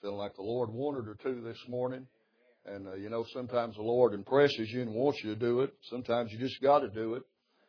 Feeling like the Lord wanted or two this morning. And, sometimes the Lord impresses you and wants you to do it. Sometimes you just got to do it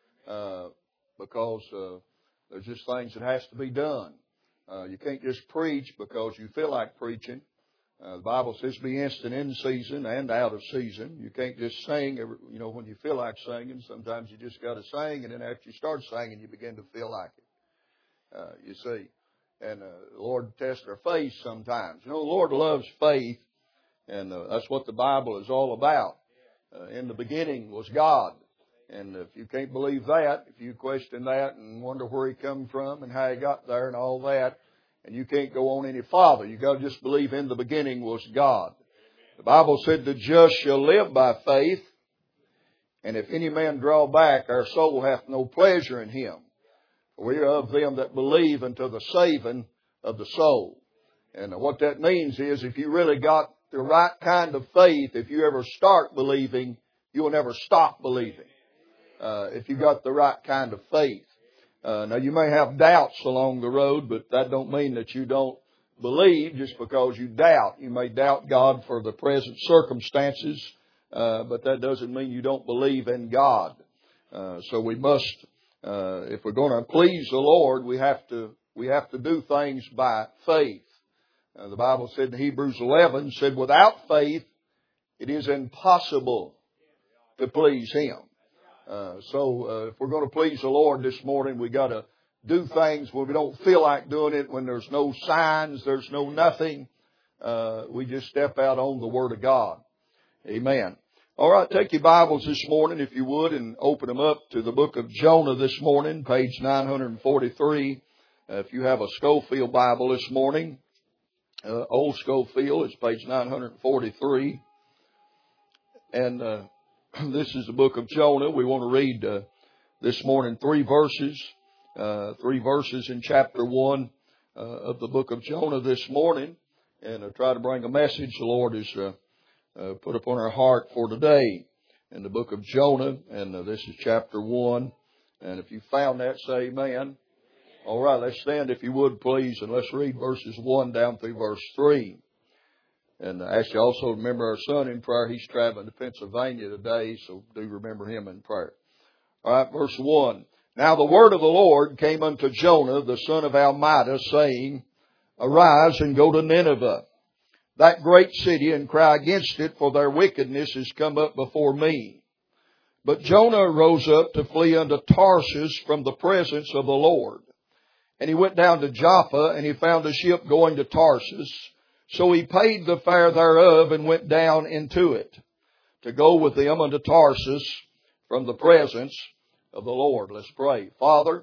because there's just things that has to be done. You can't just preach because you feel like preaching. The Bible says be instant in season and out of season. You can't just sing, when you feel like singing. Sometimes you just got to sing, and then after you start singing, you begin to feel like it. You see. And the Lord tests our faith sometimes. The Lord loves faith, and that's what the Bible is all about. In the beginning was God. And if you can't believe that, if you question that and wonder where He come from and how He got there and all that, and you can't go on any farther. You got to just believe in the beginning was God. The Bible said the just shall live by faith, and if any man draw back, our soul hath no pleasure in him. We are of them that believe unto the saving of the soul. And what that means is if you really got the right kind of faith, if you ever start believing, you will never stop believing. If you got the right kind of faith. Now you may have doubts along the road, but that don't mean that you don't believe just because you doubt. You may doubt God for the present circumstances, but that doesn't mean you don't believe in God. So we must, if we're going to please the Lord, we have to do things by faith. The Bible said in Hebrews 11, said without faith, it is impossible to please Him. So if we're going to please the Lord this morning, we got to do things when we don't feel like doing it, when there's no signs, there's no nothing. We just step out on the Word of God. Amen. All right, take your Bibles this morning, if you would, and open them up to the book of Jonah this morning, page 943. If you have a Scofield Bible this morning, Old Scofield, it's page 943. And this is the book of Jonah. We want to read this morning three verses in chapter 1 of the book of Jonah this morning, and try to bring a message the Lord has put upon our heart for today in the book of Jonah, and this is chapter 1. And if you found that, say amen. All right, let's stand if you would, please, and let's read verses 1 down through verse 3. And I ask you also to remember our son in prayer. He's traveling to Pennsylvania today, so do remember him in prayer. All right, verse 1. Now the word of the Lord came unto Jonah, the son of Amittai, saying, Arise and go to Nineveh, that great city, and cry against it, for their wickedness is come up before me. But Jonah rose up to flee unto Tarshish from the presence of the Lord. And he went down to Joppa, and he found a ship going to Tarshish. So he paid the fare thereof and went down into it to go with them unto Tarshish from the presence of the Lord. Let's pray. Father,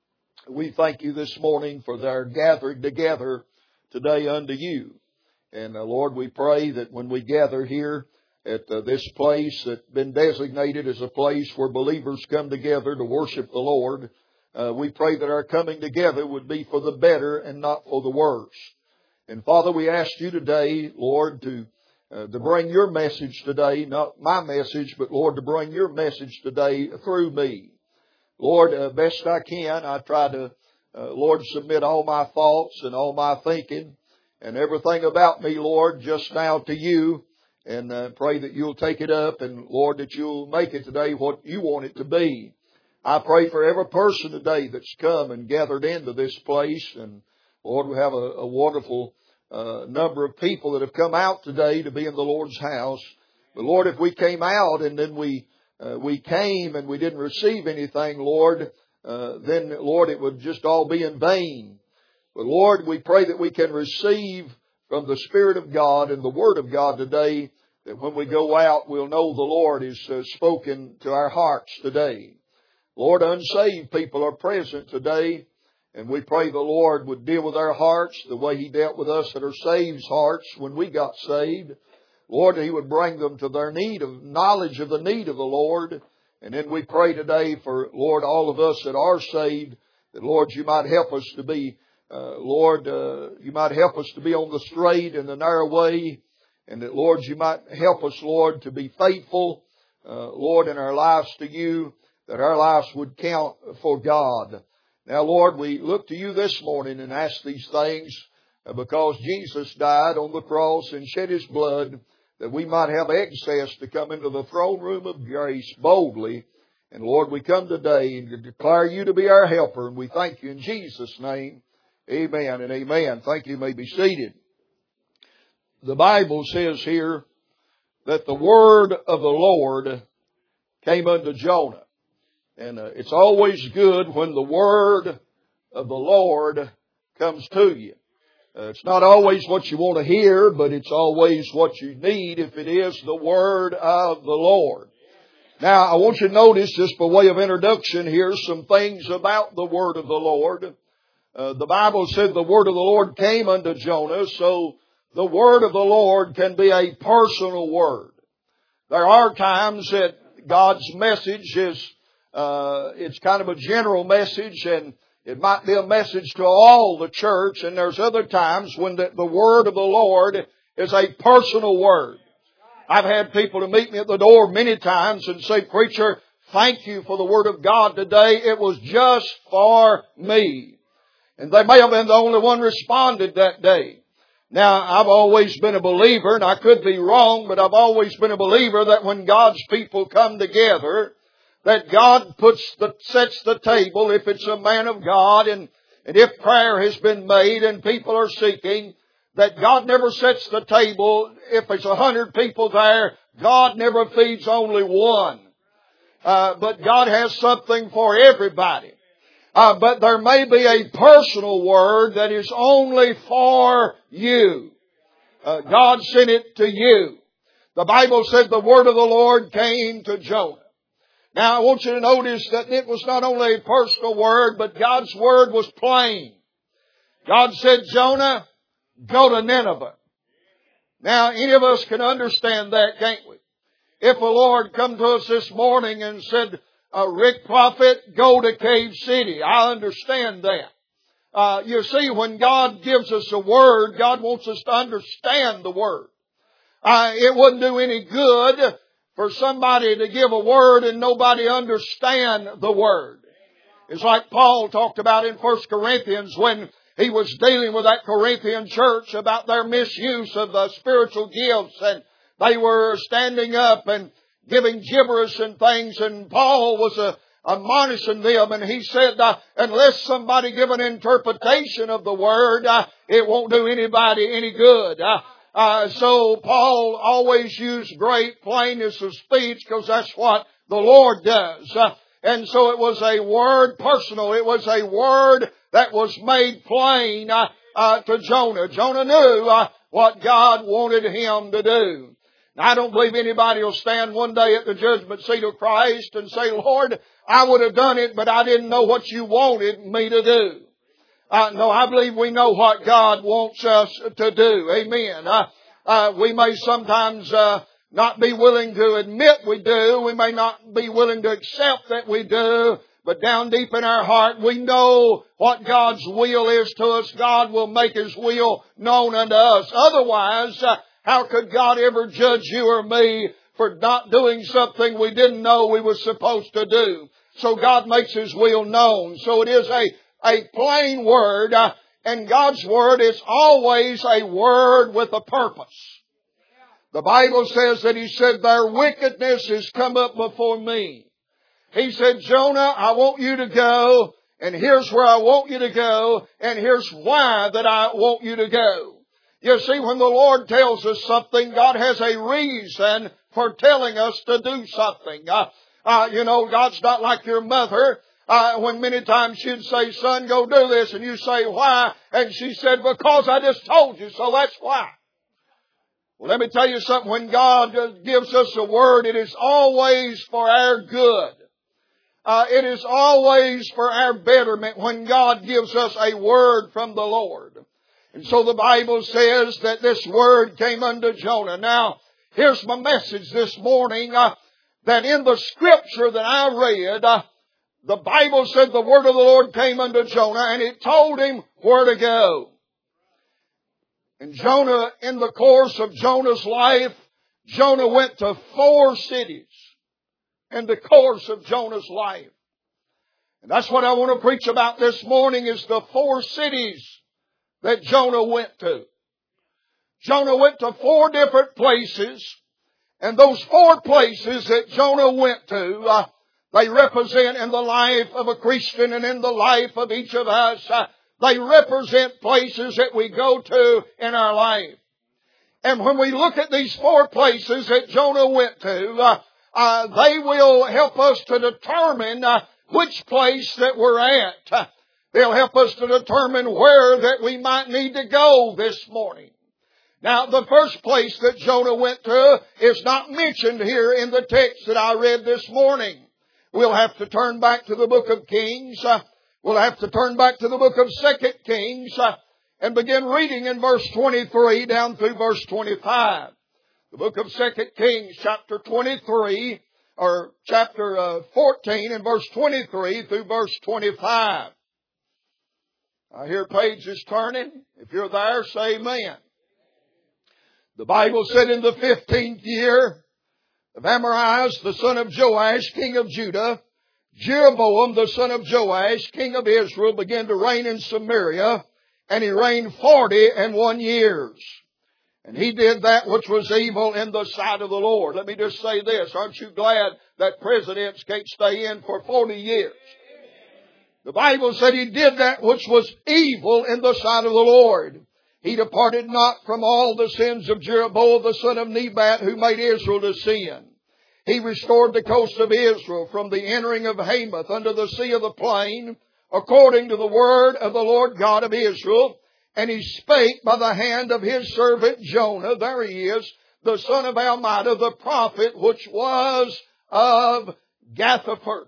we thank you this morning for their gathering together today unto you. And Lord, we pray that when we gather here at this place that's been designated as a place where believers come together to worship the Lord, we pray that our coming together would be for the better and not for the worse. And Father, we ask you today, Lord, to bring your message today, not my message, but Lord, to bring your message today through me. Lord, best I can, I try to, Lord, submit all my thoughts and all my thinking and everything about me, Lord, just now to you, and pray that you'll take it up, and Lord, that you'll make it today what you want it to be. I pray for every person today that's come and gathered into this place, and Lord, we have a wonderful number of people that have come out today to be in the Lord's house. But Lord, if we came out and then we came and we didn't receive anything, Lord, then Lord, it would just all be in vain. But Lord, we pray that we can receive from the Spirit of God and the Word of God today, that when we go out, we'll know the Lord is spoken to our hearts today. Lord, unsaved people are present today, and we pray the Lord would deal with our hearts the way He dealt with us that are saved hearts when we got saved. Lord, He would bring them to their need of knowledge of the need of the Lord. And then we pray today for, Lord, all of us that are saved, that, Lord, you might help us to be, you might help us to be on the straight and the narrow way. And that, Lord, you might help us, Lord, to be faithful, Lord, in our lives to you, that our lives would count for God. Now, Lord, we look to you this morning and ask these things because Jesus died on the cross and shed His blood that we might have access to come into the throne room of grace boldly. And Lord, we come today and declare You to be our helper, and we thank You in Jesus' name. Amen and amen. Thank you. You may be seated. The Bible says here that the word of the Lord came unto Jonah. And it's always good when the word of the Lord comes to you. It's not always what you want to hear, but it's always what you need if it is the word of the Lord. Now, I want you to notice, just by way of introduction here, some things about the word of the Lord. The Bible said the word of the Lord came unto Jonah, so the word of the Lord can be a personal word. There are times that God's message is, it's kind of a general message, and it might be a message to all the church, and there's other times when the word of the Lord is a personal word. I've had people to meet me at the door many times and say, "Preacher, thank you for the word of God today. It was just for me." And they may have been the only one responded that day. Now, I've always been a believer, and I could be wrong, but I've always been a believer that when God's people come together, that God sets the table if it's a man of God, and if prayer has been made and people are seeking, that God never sets the table. If it's 100 people there, God never feeds only one. But God has something for everybody. But there may be a personal word that is only for you. God sent it to you. The Bible said the word of the Lord came to Jonah. Now I want you to notice that it was not only a personal word, but God's word was plain. God said, "Jonah, go to Nineveh." Now any of us can understand that, can't we? If the Lord come to us this morning and said, "Rick Prophet, go to Cave City," I understand that. You see, when God gives us a word, God wants us to understand the word. It wouldn't do any good for somebody to give a word and nobody understand the word. It's like Paul talked about in 1 Corinthians when he was dealing with that Corinthian church about their misuse of the spiritual gifts, and they were standing up and giving gibberish and things, and Paul was admonishing them, and he said, unless somebody give an interpretation of the word, it won't do anybody any good. So Paul always used great plainness of speech because that's what the Lord does. And so it was a word personal. It was a word that was made plain to Jonah. Jonah knew what God wanted him to do. Now, I don't believe anybody will stand one day at the judgment seat of Christ and say, "Lord, I would have done it, but I didn't know what You wanted me to do." No, I believe we know what God wants us to do. Amen. We may sometimes not be willing to admit we do. We may not be willing to accept that we do. But down deep in our heart, we know what God's will is to us. God will make His will known unto us. Otherwise, how could God ever judge you or me for not doing something we didn't know we were supposed to do? So God makes His will known. So it is a plain word, and God's word is always a word with a purpose. The Bible says that He said, "Their wickedness is come up before me." He said, "Jonah, I want you to go, and here's where I want you to go, and here's why that I want you to go." You see, when the Lord tells us something, God has a reason for telling us to do something. God's not like your mother. When many times she'd say, "Son, go do this," and you say, "Why?" And she said, "Because I just told you, so that's why." Well, let me tell you something. When God gives us a word, it is always for our good. It is always for our betterment when God gives us a word from the Lord. And so the Bible says that this word came unto Jonah. Now, here's my message this morning, that in the scripture that I read, the Bible said the word of the Lord came unto Jonah, and it told him where to go. And Jonah, in the course of Jonah's life, Jonah went to 4 cities in the course of Jonah's life. And that's what I want to preach about this morning, is the 4 cities that Jonah went to. Jonah went to 4 different places, and those 4 places that Jonah went to, they represent in the life of a Christian and in the life of each of us, they represent places that we go to in our life. And when we look at these 4 places that Jonah went to, they will help us to determine which place that we're at. They'll help us to determine where that we might need to go this morning. Now, the first place that Jonah went to is not mentioned here in the text that I read this morning. We'll have to turn back to the book of Kings. We'll have to turn back to the book of 2 Kings and begin reading in verse 23 down through verse 25. The book of 2 Kings, chapter 23, or chapter 14 and verse 23 through verse 25. I hear pages turning. If you're there, say amen. The Bible said in the 15th year of Amariah, the son of Joash, king of Judah, Jeroboam, the son of Joash, king of Israel, began to reign in Samaria, and he reigned 41 years. And he did that which was evil in the sight of the Lord. Let me just say this. Aren't you glad that presidents can't stay in for 40 years? The Bible said he did that which was evil in the sight of the Lord. He departed not from all the sins of Jeroboam the son of Nebat, who made Israel to sin. He restored the coast of Israel from the entering of Hamath unto the sea of the plain, according to the word of the Lord God of Israel. And he spake by the hand of his servant Jonah, there he is, the son of Amittai, the prophet, which was of Gathhepher.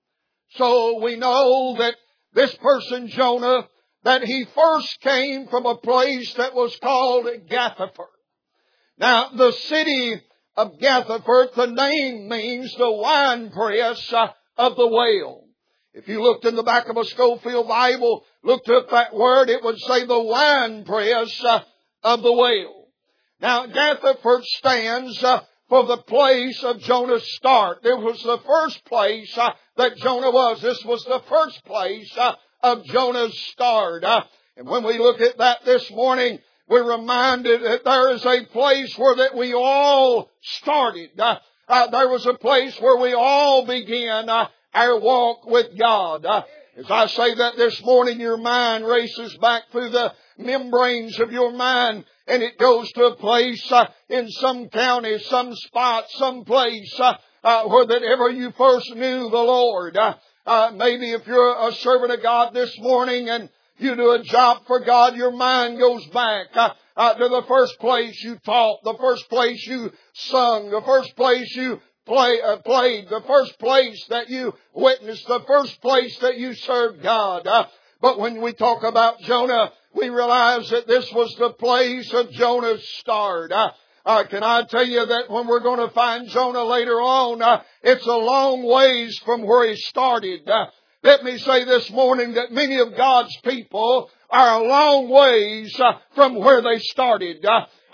So we know that this person, Jonah, that he first came from a place that was called Gathhepher. Now, the city of Gathhepher, the name means the winepress of the whale. If you looked in the back of a Schofield Bible, looked up that word, it would say the winepress of the whale. Now, Gathhepher stands for the place of Jonah's start. There was the first place that Jonah was. This was the first place of Jonah's start. And when we look at that this morning, we're reminded that there is a place where that we all started. There was a place where we all began our walk with God. As I say that this morning, your mind races back through the membranes of your mind, and it goes to a place in some county, some spot, some place where that ever you first knew the Lord. Maybe if you're a servant of God this morning and you do a job for God, your mind goes back to the first place you taught, the first place you sung, the first place you played, the first place that you witnessed, the first place that you served God. But when we talk about Jonah, we realize that this was the place of Jonah's start. Can I tell you that when we're going to find Jonah later on, it's a long ways from where he started. Let me say this morning that many of God's people are a long ways from where they started.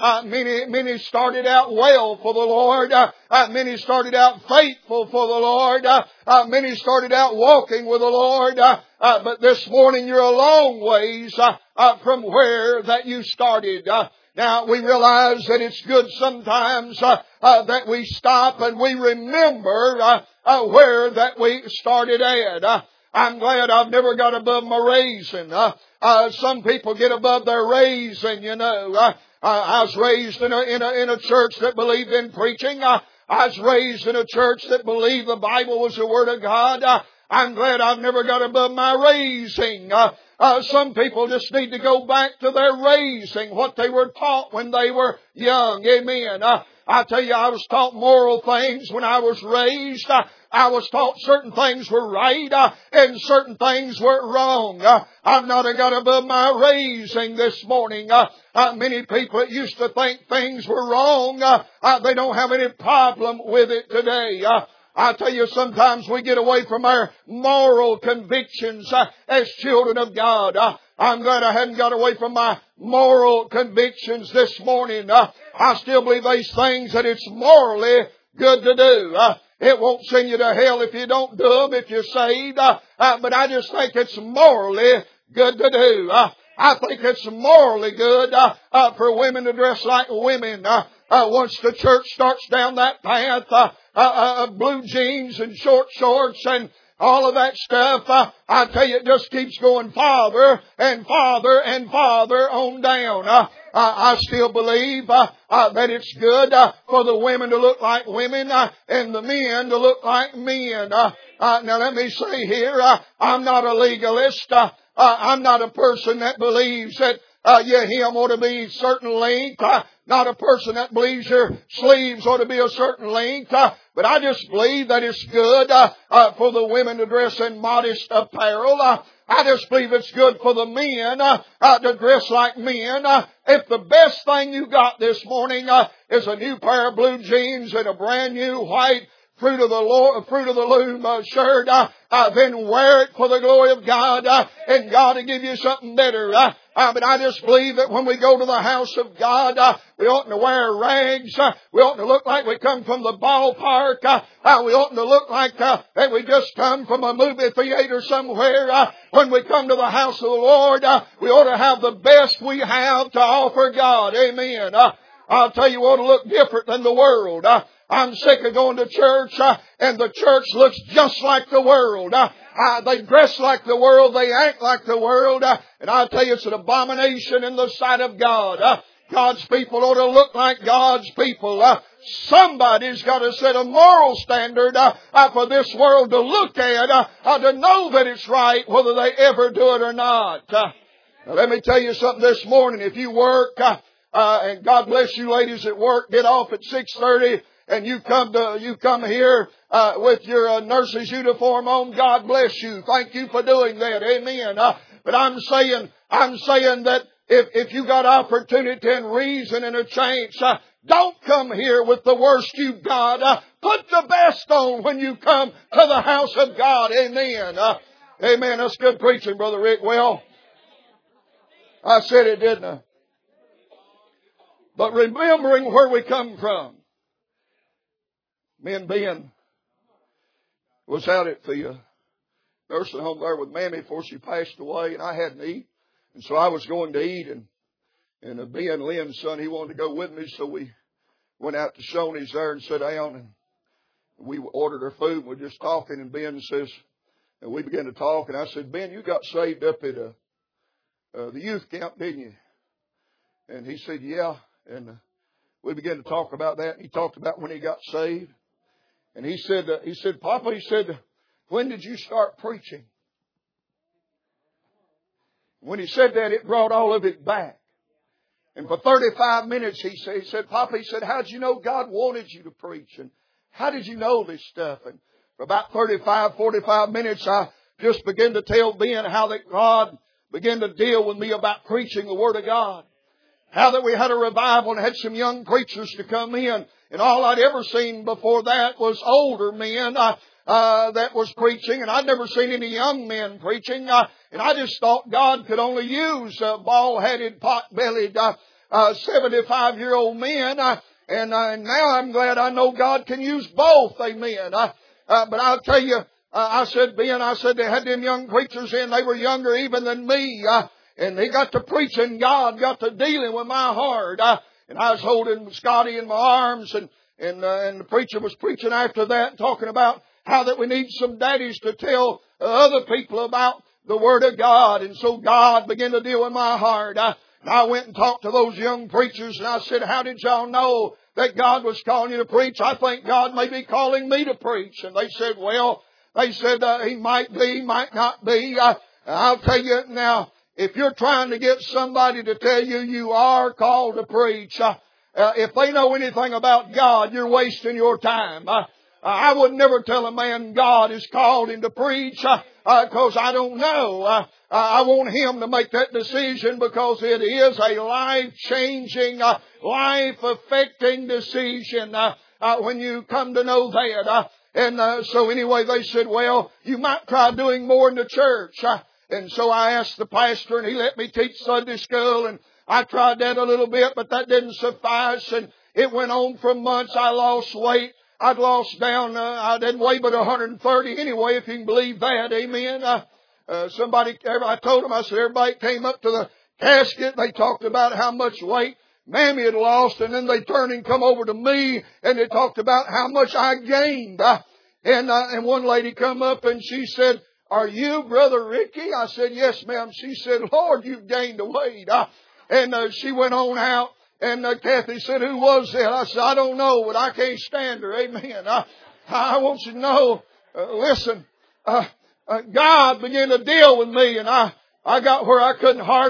Many started out well for the Lord. Many started out faithful for the Lord. Many started out walking with the Lord. But this morning you're a long ways from where that you started. Now we realize that it's good sometimes that we stop and we remember where that we started at. I'm glad I've never got above my raising. Some people get above their raising, you know. I was raised in a church that believed in preaching. I was raised in a church that believed the Bible was the Word of God. I'm glad I've never got above my raising. Some people just need to go back to their raising, what they were taught when they were young. Amen. I tell you, I was taught moral things when I was raised. I was taught certain things were right and certain things were wrong. I've not got above my raising this morning. Many people that used to think things were wrong, they don't have any problem with it today. I tell you, sometimes we get away from our moral convictions as children of God. I'm glad I hadn't got away from my moral convictions this morning. I still believe these things that it's morally good to do. It won't send you to hell if you don't do them, if you're saved. But I just think it's morally good to do. I think it's morally good for women to dress like women. Once the church starts down that path, blue jeans and short shorts and all of that stuff, I tell you, it just keeps going farther and farther and farther on down. I still believe that it's good for the women to look like women and the men to look like men. Now let me say here, I'm not a legalist. I'm not a person that believes that your hem ought to be a certain length. Not a person that believes your sleeves ought to be a certain length. But I just believe that it's good for the women to dress in modest apparel. I just believe it's good for the men to dress like men. If the best thing you got this morning is a new pair of blue jeans and a brand new white fruit of the loom shirt, then wear it for the glory of God, and God will give you something better. But I just believe that when we go to the house of God, we oughtn't to wear rags. We oughtn't to look like we come from the ballpark. We oughtn't to look like that we just come from a movie theater somewhere. When we come to the house of the Lord, we ought to have the best we have to offer God. Amen. I'll tell you, we ought to look different than the world. I'm sick of going to church, and the church looks just like the world. They dress like the world, they act like the world, and I'll tell you, it's an abomination in the sight of God. God's people ought to look like God's people. Somebody's got to set a moral standard for this world to look at, to know that it's right, whether they ever do it or not. Now, let me tell you something this morning. If you work, and God bless you ladies at work, get off at 6:30, and you come here with your nurse's uniform on, God bless you. Thank you for doing that. Amen. But I'm saying that if you got opportunity and reason and a chance, don't come here with the worst you've got. Put the best on when you come to the house of God. Amen. Amen. That's good preaching, Brother Rick. Well, I said it, didn't I? But remembering where we come from. Me and Ben was out at the nursing home there with Mammy before she passed away, and I hadn't eaten. And so I was going to eat, and Ben, Lynn's son, he wanted to go with me, so we went out to Shoney's there and sat down, and we ordered our food, and we were just talking, and Ben says, and we began to talk, and I said, Ben, you got saved up at the youth camp, didn't you? And he said, yeah. And we began to talk about that, and he talked about when he got saved. And he said, Papa, he said, when did you start preaching? When he said that, it brought all of it back. And for 35 minutes, he said, Papa, he said, how did you know God wanted you to preach? And how did you know this stuff? And for about 45 minutes, I just began to tell Ben how that God began to deal with me about preaching the Word of God. How that we had a revival and had some young preachers to come in. And all I'd ever seen before that was older men that was preaching. And I'd never seen any young men preaching. And I just thought God could only use bald-headed, pot-bellied, 75-year-old men. And now I'm glad I know God can use both. Amen. But I'll tell you, I said, Ben, they had them young preachers in. They were younger even than me. And they got to preaching. God got to dealing with my heart. And I was holding Scotty in my arms, and the preacher was preaching after that, talking about how that we need some daddies to tell other people about the Word of God. And so God began to deal with my heart. I went and talked to those young preachers, and I said, how did y'all know that God was calling you to preach? I think God may be calling me to preach. And they said, He might be, might not be. I'll tell you now, if you're trying to get somebody to tell you you are called to preach, if they know anything about God, you're wasting your time. I would never tell a man God has called him to preach because I don't know. I want him to make that decision because it is a life-changing, life-affecting decision when you come to know that. So anyway, they said, well, you might try doing more in the church. And so I asked the pastor, and he let me teach Sunday school, and I tried that a little bit, but that didn't suffice, and it went on for months. I lost weight. I'd lost down, I didn't weigh but 130 anyway, if you can believe that. Amen. I told him, I said, everybody came up to the casket. They talked about how much weight Mammy had lost, and then they turned and come over to me, and they talked about how much I gained. And one lady come up and she said, "Are you Brother Ricky?" I said, "Yes, ma'am." She said, "Lord, you've gained the weight." And she went on out, and Kathy said, "Who was that?" I said, "I don't know, but I can't stand her." Amen. I want you to know, listen, God began to deal with me, and I got where I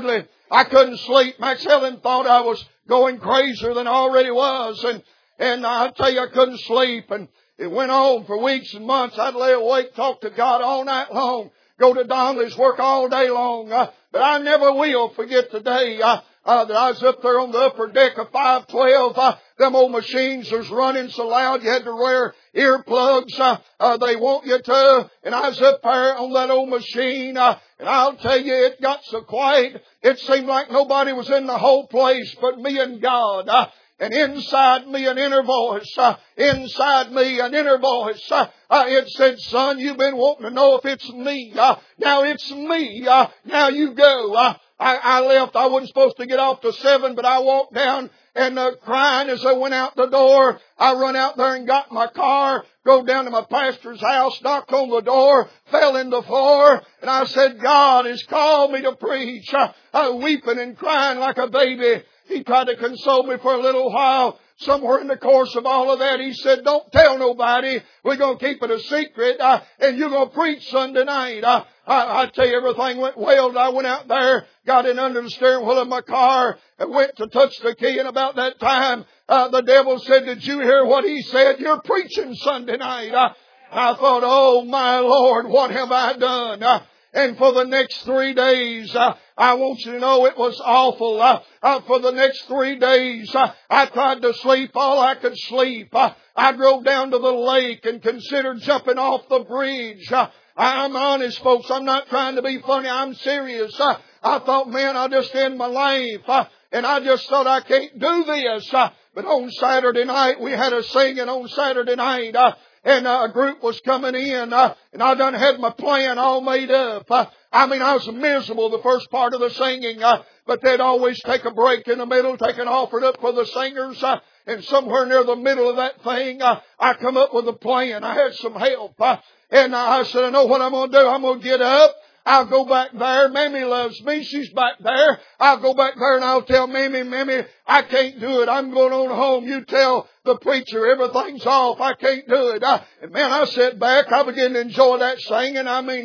couldn't sleep. Max Helen thought I was going crazier than I already was. And I tell you, I couldn't sleep. And it went on for weeks and months. I'd lay awake, talk to God all night long, go to Donnelly's, work all day long. But I never will forget the day that I was up there on the upper deck of 512. Them old machines was running so loud you had to wear earplugs. They want you to. And I was up there on that old machine. And I'll tell you, it got so quiet, it seemed like nobody was in the whole place but me and God. And inside me an inner voice, inside me an inner voice, it said, "Son, you've been wanting to know if it's me. Now it's me. Now you go." I left. I wasn't supposed to get off till 7, but I walked down and crying as I went out the door. I run out there and got my car, go down to my pastor's house, knocked on the door, fell in the floor, and I said, "God has called me to preach." Weeping and crying like a baby. He tried to console me for a little while. Somewhere in the course of all of that, he said, "Don't tell nobody. We're going to keep it a secret, and you're going to preach Sunday night." I tell you, everything went well. I went out there, got in under the steering wheel of my car, and went to touch the key. And about that time, the devil said, "Did you hear what he said? You're preaching Sunday night." I thought, "Oh my Lord, what have I done?" And for the next 3 days, I want you to know it was awful. For the next 3 days, I tried to sleep all I could sleep. I drove down to the lake and considered jumping off the bridge. I'm honest, folks. I'm not trying to be funny. I'm serious. I thought, man, I'll just end my life. And I just thought, I can't do this. But on Saturday night, we had a singing on Saturday night. And a group was coming in, and I done had my plan all made up. I was miserable the first part of the singing, but they'd always take a break in the middle, take an offering up for the singers, and somewhere near the middle of that thing, I come up with a plan. I had some help, and I said, "I know what I'm going to do. I'm going to get up. I'll go back there. Mammy loves me. She's back there. I'll go back there and I'll tell Mammy, I can't do it. I'm going on home. You tell the preacher everything's off. I can't do it." And man, I sat back. I began to enjoy that singing.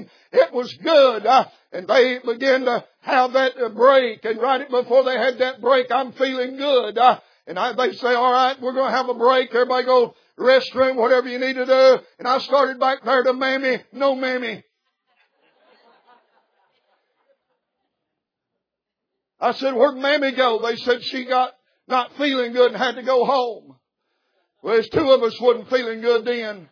It was good. And they began to have that break. And right before they had that break, I'm feeling good. And they say, "All right, we're going to have a break. Everybody go restroom, whatever you need to do." And I started back there to Mammy. "No, Mammy." I said, "Where'd Mammy go?" They said she got not feeling good and had to go home. Well, there's 2 of us wasn't feeling good then.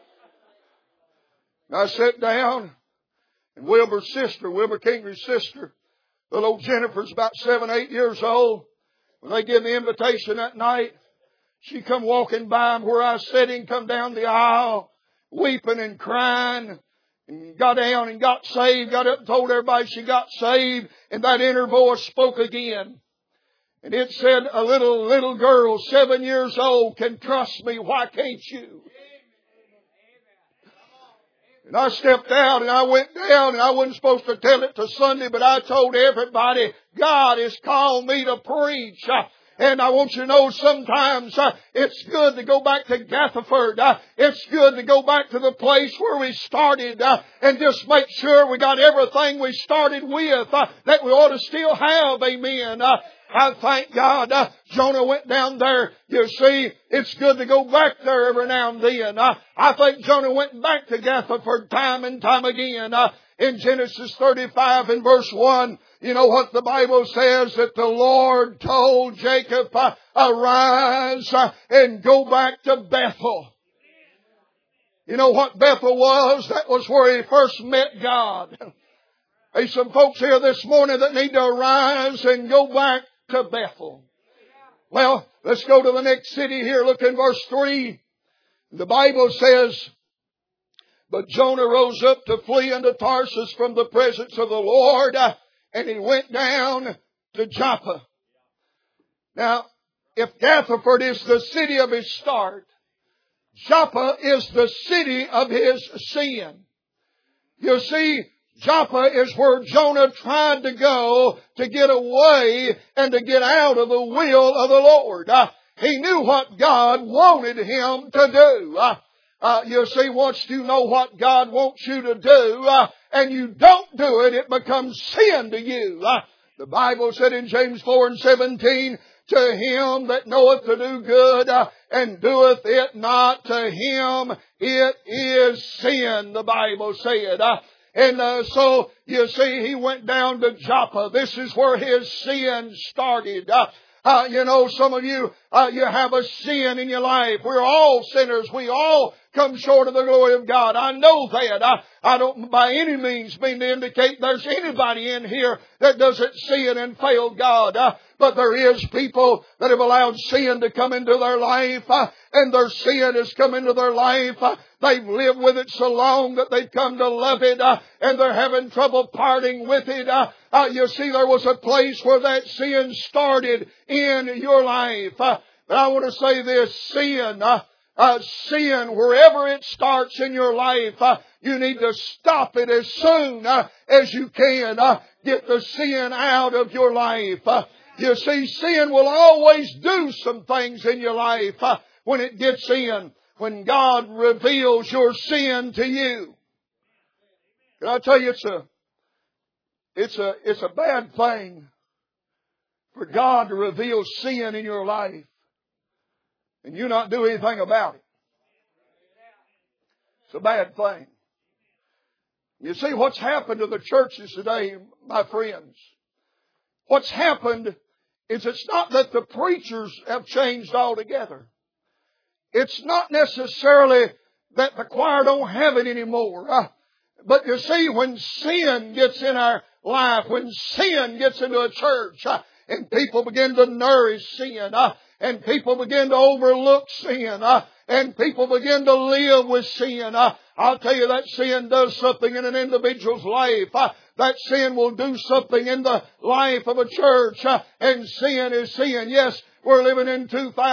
And I sat down, and Wilbur Kingsley's sister, little old Jennifer's about 7, 8 years old. When they gave me the invitation that night, she come walking by where I was sitting, come down the aisle, weeping and crying. And got down and got saved, got up and told everybody she got saved, and that inner voice spoke again. And it said, "A little girl, 7 years old, can trust me. Why can't you?" And I stepped out and I went down, and I wasn't supposed to tell it to Sunday, but I told everybody, God has called me to preach. And I want you to know sometimes it's good to go back to Gathaford. It's good to go back to the place where we started and just make sure we got everything we started with that we ought to still have. Amen. I thank God Jonah went down there. You see, it's good to go back there every now and then. I think Jonah went back to Gathaford time and time again. In Genesis 35 and verse 1, you know what the Bible says? That the Lord told Jacob, "Arise and go back to Bethel." You know what Bethel was? That was where he first met God. There's some folks here this morning that need to arise and go back to Bethel. Well, let's go to the next city here. Look in verse 3. The Bible says, "But Jonah rose up to flee unto Tarsus from the presence of the Lord, and he went down to Joppa. Now, if Gathaford is the city of his start, Joppa is the city of his sin. You see, Joppa is where Jonah tried to go to get away and to get out of the will of the Lord. He knew what God wanted him to do. You see, once you know what God wants you to do, and you don't do it, it becomes sin to you. The Bible said in James 4:17, to him that knoweth to do good and doeth it not, to him it is sin, the Bible said. So, you see, he went down to Joppa. This is where his sin started. Some of you, you have a sin in your life. We're all sinners. We all come short of the glory of God. I know that. I don't by any means mean to indicate there's anybody in here that doesn't sin and fail God. But there is people that have allowed sin to come into their life, and their sin has come into their life. They've lived with it so long that they've come to love it, and they're having trouble parting with it. You see, there was a place where that sin started in your life. But I want to say this, sin, wherever it starts in your life, you need to stop it as soon as you can. Get the sin out of your life. You see, sin will always do some things in your life when it gets in. When God reveals your sin to you. Can I tell you, it's a bad thing for God to reveal sin in your life and you not do anything about it. It's a bad thing. You see, what's happened to the churches today, my friends? What's happened is it's not that the preachers have changed altogether. It's not necessarily that the choir don't have it anymore. But you see, when sin gets in our life, when sin gets into a church, and people begin to nourish sin, and people begin to overlook sin, and people begin to live with sin, I'll tell you that sin does something in an individual's life. That sin will do something in the life of a church. And sin is sin. Yes, we're living in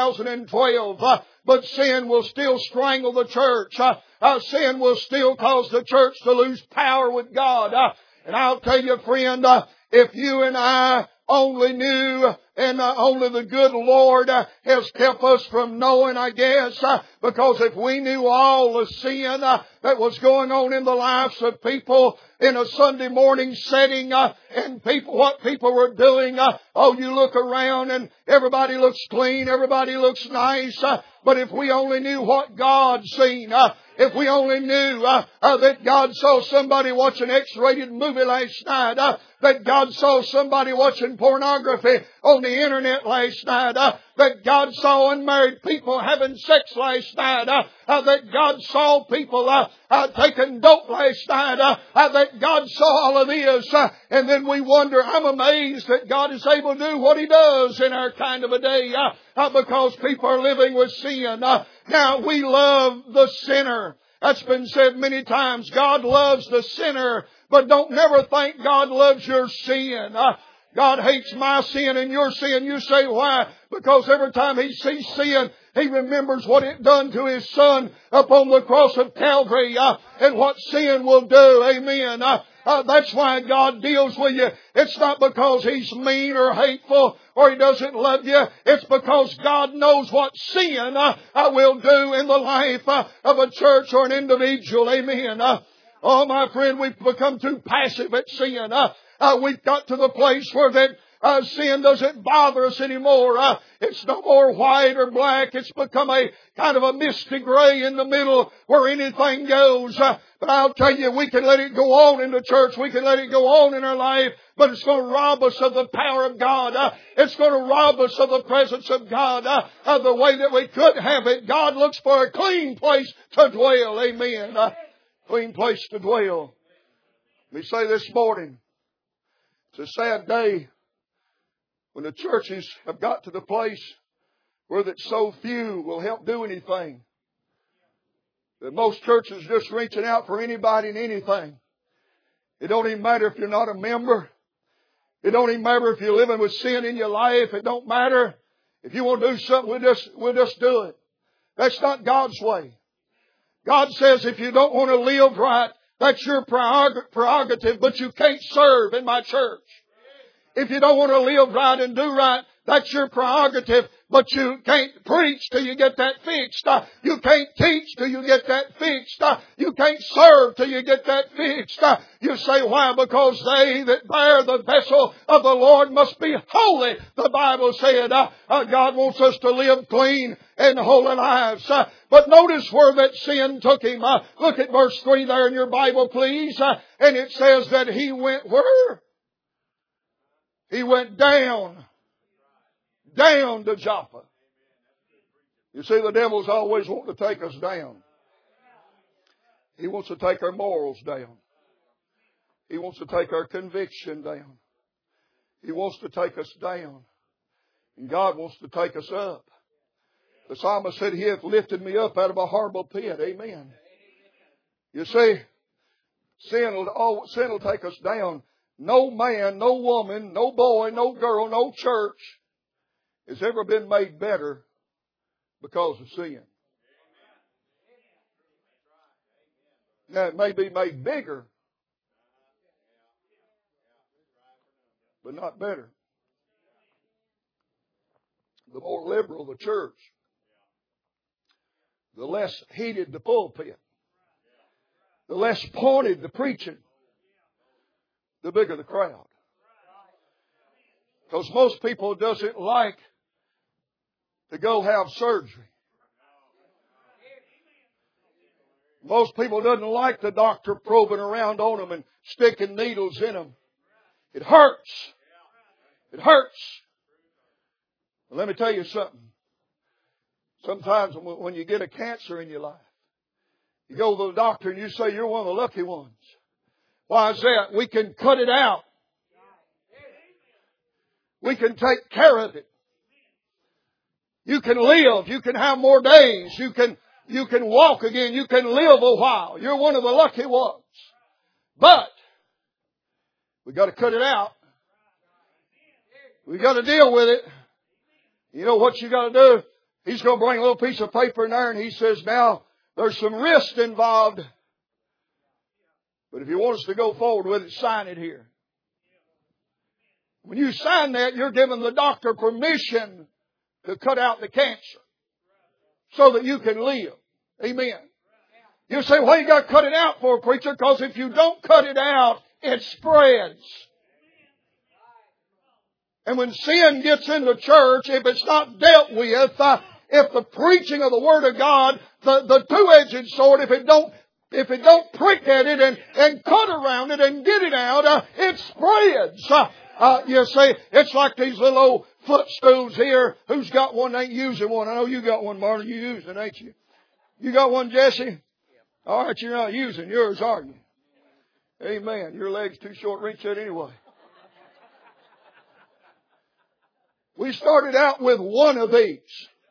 2012. But sin will still strangle the church. Sin will still cause the church to lose power with God. And I'll tell you, friend, if you and I only knew, and only the good Lord has kept us from knowing, I guess, because if we knew all the sin that was going on in the lives of people in a Sunday morning setting, and what people were doing, you look around and everybody looks clean, everybody looks nice, but if we only knew what God seen, if we only knew that God saw somebody watching an X-rated movie last night, that God saw somebody watching pornography on the internet last night, that God saw unmarried people having sex last night, that God saw people taking dope last night, that God saw all of this, and then we wonder, I'm amazed that God is able to do what He does in our kind of a day, because people are living with sin. Now, we love the sinner. That's been said many times. God loves the sinner, but don't never think God loves your sin. God hates my sin and your sin. You say, why? Because every time He sees sin, He remembers what it done to His Son upon the cross of Calvary, and what sin will do. Amen. That's why God deals with you. It's not because He's mean or hateful or He doesn't love you. It's because God knows what sin will do in the life of a church or an individual. Amen. Oh, my friend, we've become too passive at sin. We've got to the place where that sin doesn't bother us anymore. It's no more white or black. It's become a kind of a misty gray in the middle where anything goes. But I'll tell you, we can let it go on in the church. We can let it go on in our life. But it's going to rob us of the power of God. It's going to rob us of the presence of God the way that we could have it. God looks for a clean place to dwell. Amen. Clean place to dwell. Let me say this morning, it's a sad day when the churches have got to the place where that so few will help do anything. That most churches are just reaching out for anybody and anything. It don't even matter if you're not a member. It don't even matter if you're living with sin in your life. It don't matter. If you want to do something, we'll just do it. That's not God's way. God says if you don't want to live right, that's your prerogative, but you can't serve in my church. If you don't want to live right and do right, that's your prerogative, but you can't preach till you get that fixed. You can't teach till you get that fixed. You can't serve till you get that fixed. You say, why? Because they that bear the vessel of the Lord must be holy. The Bible said God wants us to live clean and holy lives. But notice where that sin took him. Look at verse 3 there in your Bible, please. And it says that he went where? He went down to Joppa. You see, the devil's always wanting to take us down. He wants to take our morals down. He wants to take our conviction down. He wants to take us down. And God wants to take us up. The psalmist said, He hath lifted me up out of a horrible pit. Amen. You see, sin will take us down. No man, no woman, no boy, no girl, no church has ever been made better because of sin. Now, it may be made bigger, but not better. The more liberal the church, the less heated the pulpit, the less pointed the preaching, the bigger the crowd. Because most people doesn't like to go have surgery. Most people doesn't like the doctor probing around on them and sticking needles in them. It hurts. It hurts. Well, let me tell you something. Sometimes when you get a cancer in your life, you go to the doctor and you say you're one of the lucky ones. Why is that? We can cut it out. We can take care of it. You can live. You can have more days. You can walk again. You can live a while. You're one of the lucky ones. But we got to cut it out. We got to deal with it. You know what you got to do? He's going to bring a little piece of paper in there and he says, now there's some risk involved. But if you want us to go forward with it, sign it here. When you sign that, you're giving the doctor permission to cut out the cancer so that you can live. Amen. You say, well, you got to cut it out for, preacher, because if you don't cut it out, it spreads. And when sin gets in the church, if it's not dealt with, if the preaching of the Word of God, the two-edged sword, if it don't prick at it and cut around it and get it out, it spreads. You see, it's like these little old footstools here. Who's got one that ain't using one? I know you got one, Marty. You using, ain't you? You got one, Jesse? All right, you're not using yours, are you? Amen. Your leg's too short to reach that anyway. We started out with one of these.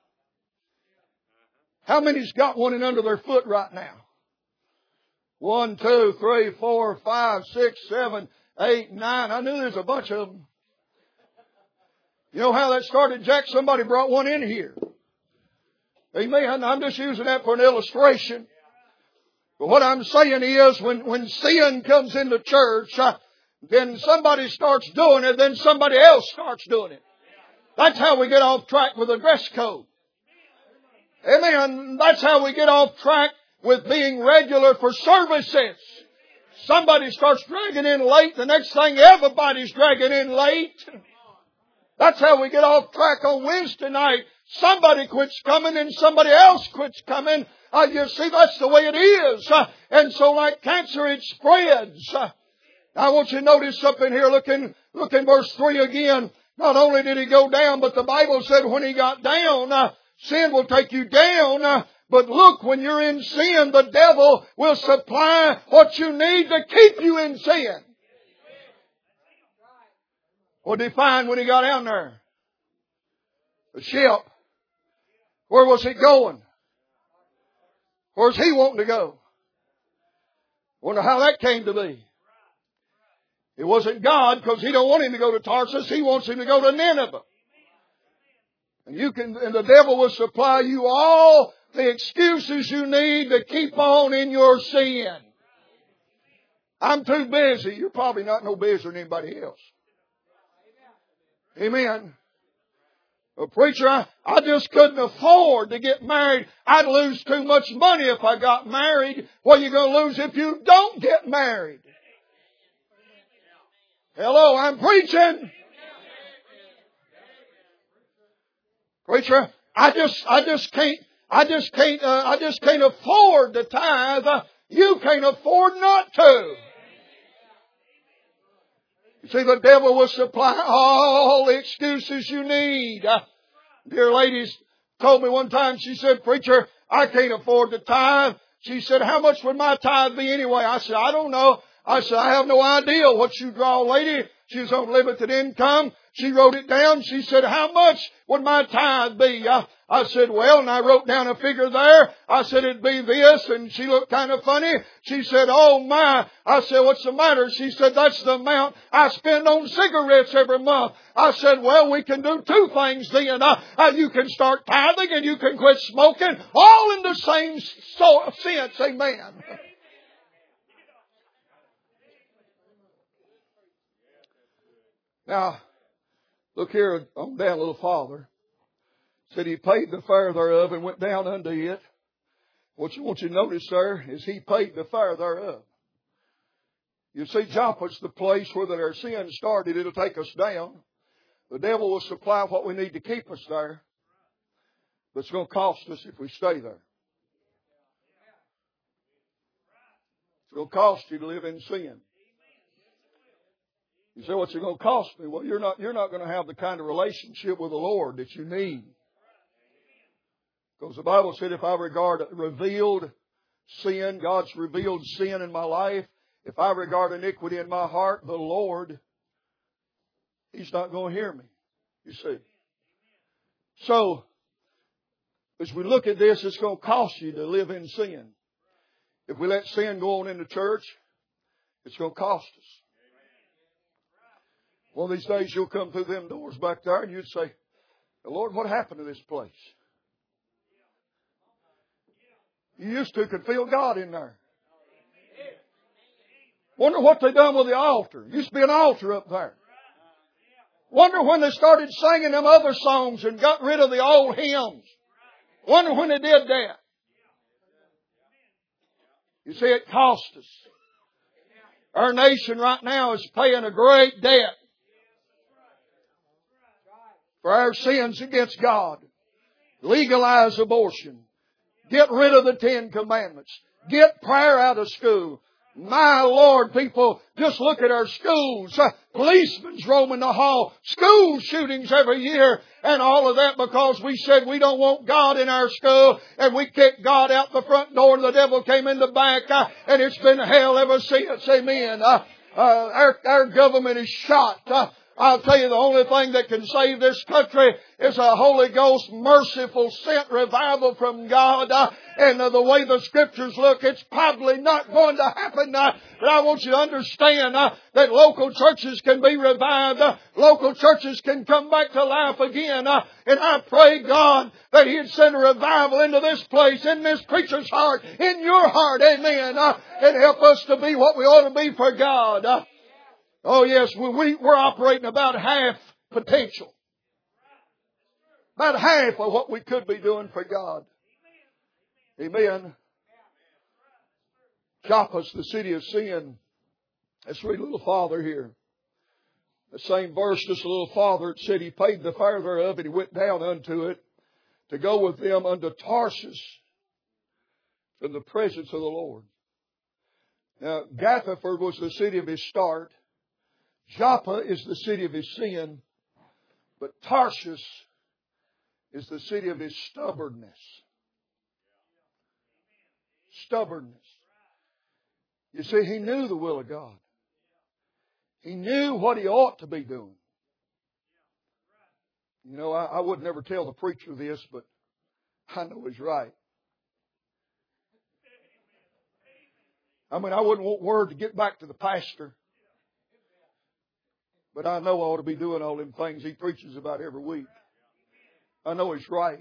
How many's got one in under their foot right now? 1, 2, 3, 4, 5, 6, 7, 8, 9. I knew there's a bunch of them. You know how that started, Jack? Somebody brought one in here. Amen. I'm just using that for an illustration. But what I'm saying is when sin comes into church, then somebody starts doing it, then somebody else starts doing it. That's how we get off track with the dress code. Amen. That's how we get off track with being regular for services. Somebody starts dragging in late. The next thing, everybody's dragging in late. That's how we get off track on Wednesday night. Somebody quits coming and somebody else quits coming. You see, that's the way it is. And so like cancer, it spreads. I want you to notice something here. Look in verse 3 again. Not only did he go down, but the Bible said when he got down, sin will take you down. But look, when you're in sin, the devil will supply what you need to keep you in sin. What did he find when he got down there? The ship. Where was it going? Where's he wanting to go? Wonder how that came to be. It wasn't God, because He don't want him to go to Tarsus. He wants him to go to Nineveh. And the devil will supply you all the excuses you need to keep on in your sin. I'm too busy. You're probably not no busier than anybody else. Amen. Well, preacher, I just couldn't afford to get married. I'd lose too much money if I got married. What are you going to lose if you don't get married? Hello, I'm preaching. Preacher, I just can't afford to tithe. You can't afford not to. You see, the devil will supply all the excuses you need. Dear ladies told me one time, she said, preacher, I can't afford to tithe. She said, how much would my tithe be anyway? I said, I don't know. I said, I have no idea what you draw, lady. She was on limited income. She wrote it down. She said, how much would my tithe be? I said, well, and I wrote down a figure there. I said, it'd be this. And she looked kind of funny. She said, oh my. I said, what's the matter? She said, that's the amount I spend on cigarettes every month. I said, well, we can do two things then. You can start tithing and you can quit smoking, all in the same sense. Amen. Now, look here on down a little farther. Said he paid the fare thereof and went down unto it. What you want you to notice there is he paid the fare thereof. You see, Joppa's the place where their sin started. It'll take us down. The devil will supply what we need to keep us there. But it's going to cost us if we stay there. It's going to cost you to live in sin. You say, what's it going to cost me? Well, you're not going to have the kind of relationship with the Lord that you need. Because the Bible said if I regard revealed sin, God's revealed sin in my life, if I regard iniquity in my heart, the Lord, He's not going to hear me. You see. So, as we look at this, it's going to cost you to live in sin. If we let sin go on in the church, it's going to cost us. One of these days you'll come through them doors back there and you'd say, Lord, what happened to this place? You used to could feel God in there. Wonder what they done with the altar. Used to be an altar up there. Wonder when they started singing them other songs and got rid of the old hymns. Wonder when they did that. You see, it cost us. Our nation right now is paying a great debt for our sins against God. Legalize abortion. Get rid of the 10 Commandments. Get prayer out of school. My Lord, people, just look at our schools. Policemen's roaming the hall. School shootings every year. And all of that because we said we don't want God in our school. And we kicked God out the front door and the devil came in the back. And it's been hell ever since. Amen. Our government is shot. I'll tell you, the only thing that can save this country is a Holy Ghost merciful sent revival from God. And the way the Scriptures look, it's probably not going to happen. But I want you to understand that local churches can be revived. Local churches can come back to life again. And I pray, God, that He'd send a revival into this place, in this preacher's heart, in your heart. Amen. And help us to be what we ought to be for God. Oh yes, we're operating about half potential. About half of what we could be doing for God. Amen. Joppa's the city of sin. Let's read a little farther here. The same verse, just a little farther, it said he paid the fare thereof and he went down unto it to go with them unto Tarshish in the presence of the Lord. Now, Gathaford was the city of his start. Joppa is the city of his sin, but Tarshish is the city of his stubbornness. Stubbornness. You see, he knew the will of God. He knew what he ought to be doing. You know, I would never tell the preacher this, but I know he's right. I mean, I wouldn't want word to get back to the pastor But I know I ought to be doing all them things he preaches about every week. I know he's right.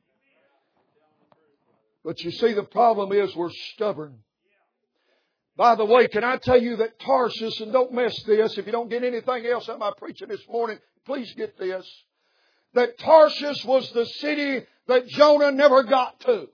But you see, the problem is we're stubborn. By the way, can I tell you that Tarshish, and don't miss this, if you don't get anything else out of my preaching this morning, please get this, that Tarshish was the city that Jonah never got to.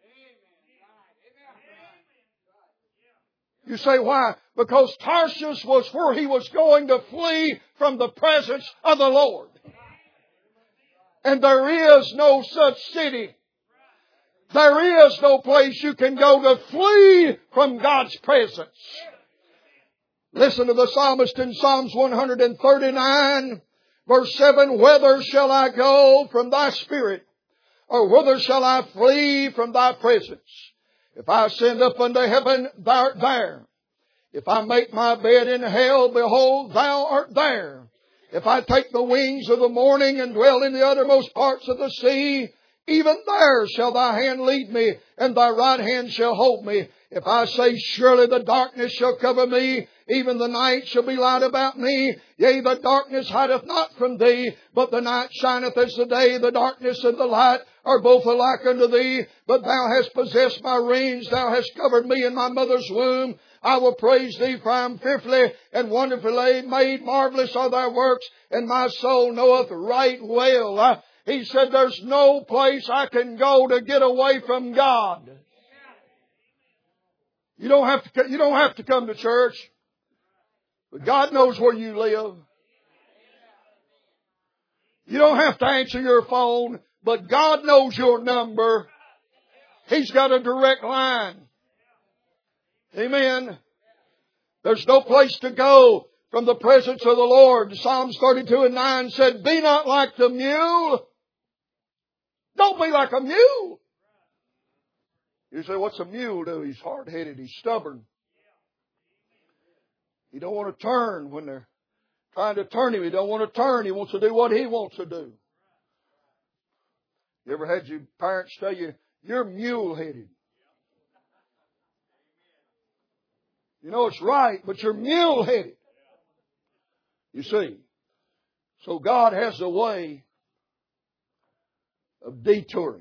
You say, why? Because Tarshish was where he was going to flee from the presence of the Lord. And there is no such city. There is no place you can go to flee from God's presence. Listen to the psalmist in Psalms 139, verse 7, whither shall I go from thy spirit? Or whither shall I flee from thy presence? If I ascend up unto heaven, thou art there. If I make my bed in hell, behold, thou art there. If I take the wings of the morning and dwell in the uttermost parts of the sea, even there shall thy hand lead me, and thy right hand shall hold me. If I say, surely the darkness shall cover me, even the night shall be light about me. Yea, the darkness hideth not from thee, but the night shineth as the day. The darkness and the light are both alike unto thee. But thou hast possessed my reins, thou hast covered me in my mother's womb. I will praise thee, for I am fearfully and wonderfully made. Marvelous are thy works, and my soul knoweth right well. He said, there's no place I can go to get away from God. You don't have to come to church. But God knows where you live. You don't have to answer your phone, but God knows your number. He's got a direct line. Amen. There's no place to go from the presence of the Lord. Psalms 32:9 said, be not like the mule. Don't be like a mule. You say, what's a mule do? He's hard-headed. He's stubborn. He don't want to turn when they're trying to turn him. He don't want to turn. He wants to do what he wants to do. You ever had your parents tell you, you're mule-headed? You know it's right, but you're mule-headed. You see. So God has a way of detouring.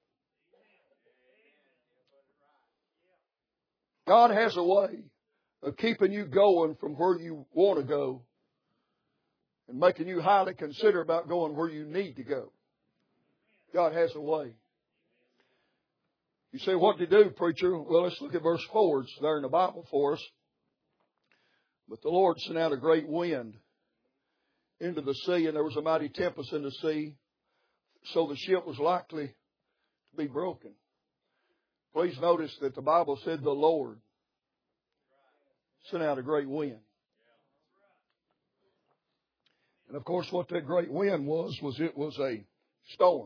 God has a way of keeping you going from where you want to go and making you highly consider about going where you need to go. God has a way. You say, what did he do, preacher? Well, let's look at verse 4. It's there in the Bible for us. But the Lord sent out a great wind into the sea, and there was a mighty tempest in the sea, so the ship was likely to be broken. Please notice that the Bible said the Lord sent out a great wind. And of course what that great wind was it was a storm.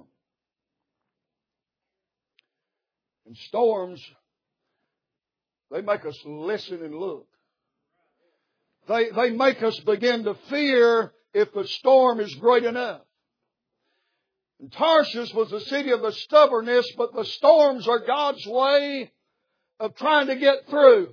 And storms, they make us listen and look. They make us begin to fear if the storm is great enough. And Tarshish was the city of the stubbornness, but the storms are God's way of trying to get through.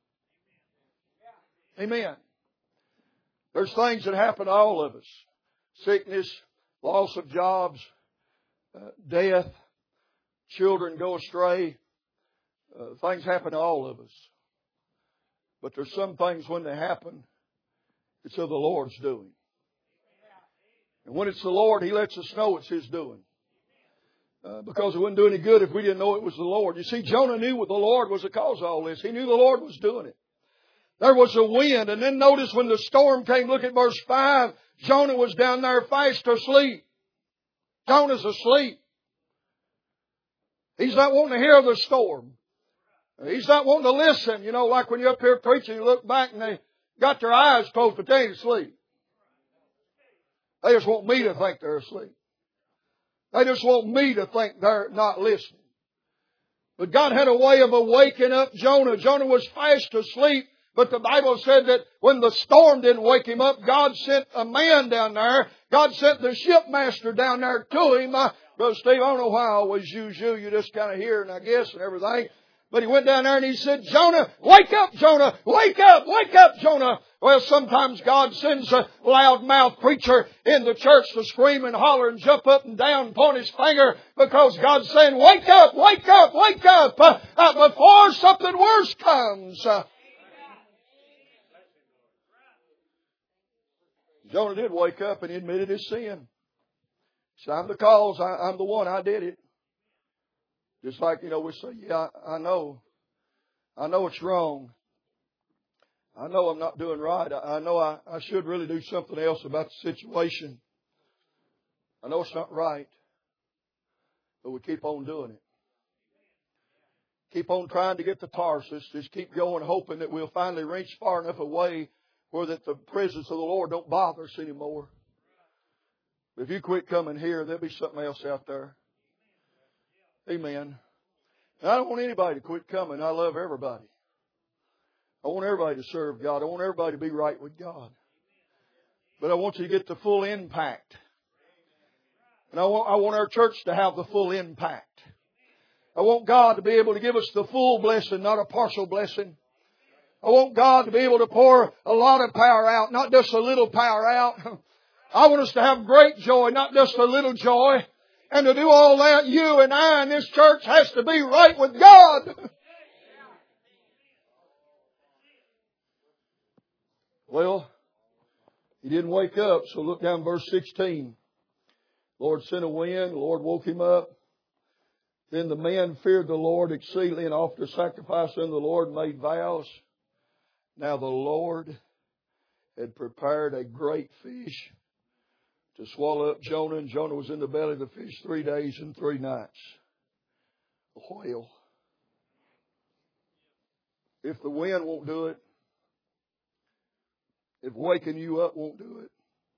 Amen. There's things that happen to all of us. Sickness, loss of jobs, death, children go astray. Things happen to all of us. But there's some things when they happen, it's of the Lord's doing. And when it's the Lord, He lets us know it's His doing. Because it wouldn't do any good if we didn't know it was the Lord. You see, Jonah knew what the Lord was the cause of all this. He knew the Lord was doing it. There was a wind. And then notice when the storm came, look at verse 5. Jonah was down there fast asleep. Jonah's asleep. He's not wanting to hear the storm. He's not wanting to listen. You know, like when you're up here preaching, you look back and they got their eyes closed, but they ain't asleep. They just want me to think they're asleep. They just want me to think they're not listening. But God had a way of waking up Jonah. Jonah was fast asleep, but the Bible said that when the storm didn't wake him up, God sent a man down there. God sent the shipmaster down there to him. Brother Steve, I don't know why I always use you. You just kind of hear and I guess and everything. But he went down there and he said, Jonah, wake up, Jonah, wake up, Jonah. Well, sometimes God sends a loudmouth preacher in the church to scream and holler and jump up and down and point his finger because God's saying, wake up, wake up, wake up before something worse comes. Jonah did wake up and he admitted his sin. He said, I'm the cause. I'm the one. I did it. Just like, we say, yeah, I know. I know it's wrong. I know I'm not doing right. I know I should really do something else about the situation. I know it's not right. But we keep on doing it. Keep on trying to get to Tarsus. Just keep going, hoping that we'll finally reach far enough away where that the presence of the Lord don't bother us anymore. But if you quit coming here, there'll be something else out there. Amen. And I don't want anybody to quit coming. I love everybody. I want everybody to serve God. I want everybody to be right with God. But I want you to get the full impact. And I want our church to have the full impact. I want God to be able to give us the full blessing, not a partial blessing. I want God to be able to pour a lot of power out, not just a little power out. I want us to have great joy, not just a little joy. And to do all that, you and I and this church has to be right with God. Well, he didn't wake up, so look down verse 16. The Lord sent a wind, the Lord woke him up. Then the men feared the Lord exceedingly and offered a sacrifice unto the Lord and made vows. Now the Lord had prepared a great fish to swallow up Jonah, and Jonah was in the belly of the fish 3 days and 3 nights. A whale. If the wind won't do it, if waking you up won't do it,